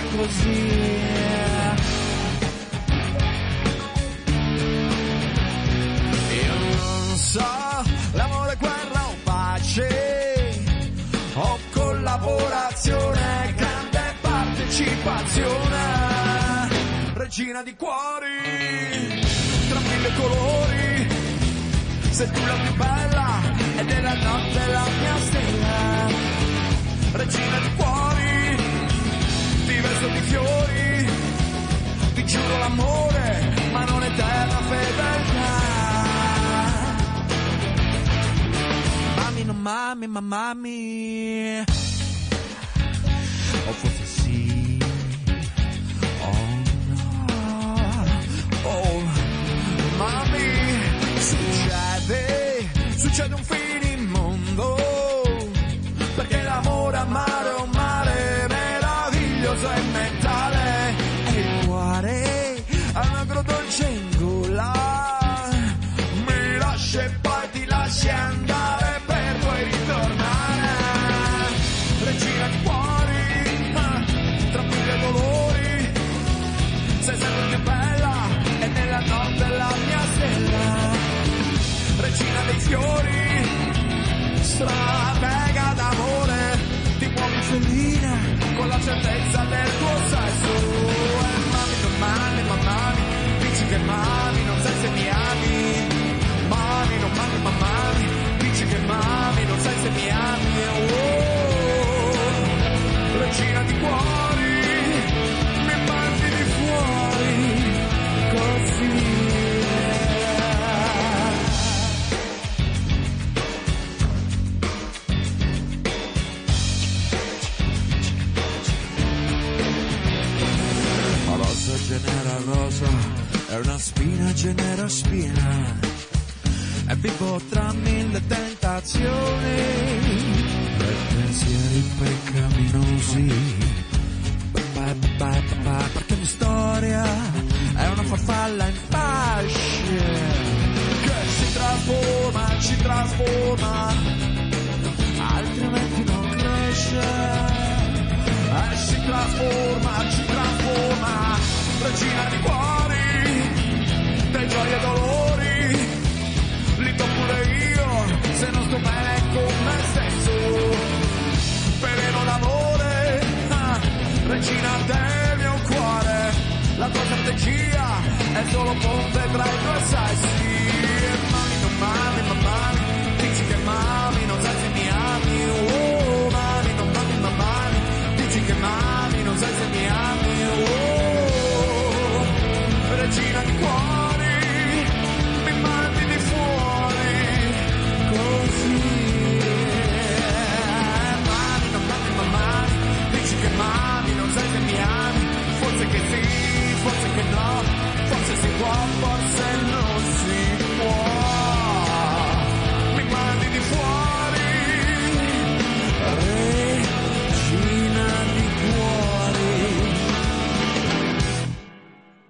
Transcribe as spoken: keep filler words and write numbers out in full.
così. L'amore, guerra o pace, o collaborazione, grande partecipazione, regina di cuori, tra mille colori, sei tu la più bella e della notte la mia stella, regina di cuori, ti vesto di fiori, ti giuro l'amore, ma non eterna fedeltà. No mami, ma mami, o forse sì, oh no, oh mami, succede, succede un finimondo, perché l'amore amare è un mare meraviglioso e mentale, e il cuore ha un agrodolce in gola, mi lascia e poi ti lasci andare. Regina di cuori, tra mille dolori, sei sempre più bella e nella notte la mia stella, regina dei fiori, stratega d'amore, ti muovi felina con la certezza del tuo sesso. E mami, non mami, ma mami, dici che mami, non sai se mi ami, mami, non mami, ma mami, dici che mami, non sai se mi ami, oh. Regina di cuori, mi mandi di fuori, così. La rosa genera rosa, è una spina genera spina, e vivo tra mille tentazioni. Pensieri peccaminosi, perché la storia è una farfalla in fasce che si trasforma, ci trasforma, altrimenti non cresce, e si trasforma, ci trasforma, regina di cuori, dei gioie e dolori, li do pure io, se non sto bene con me stesso. Veleno d'amore, ah, regina del mio cuore, la tua strategia è solo ponte tra i due sessi.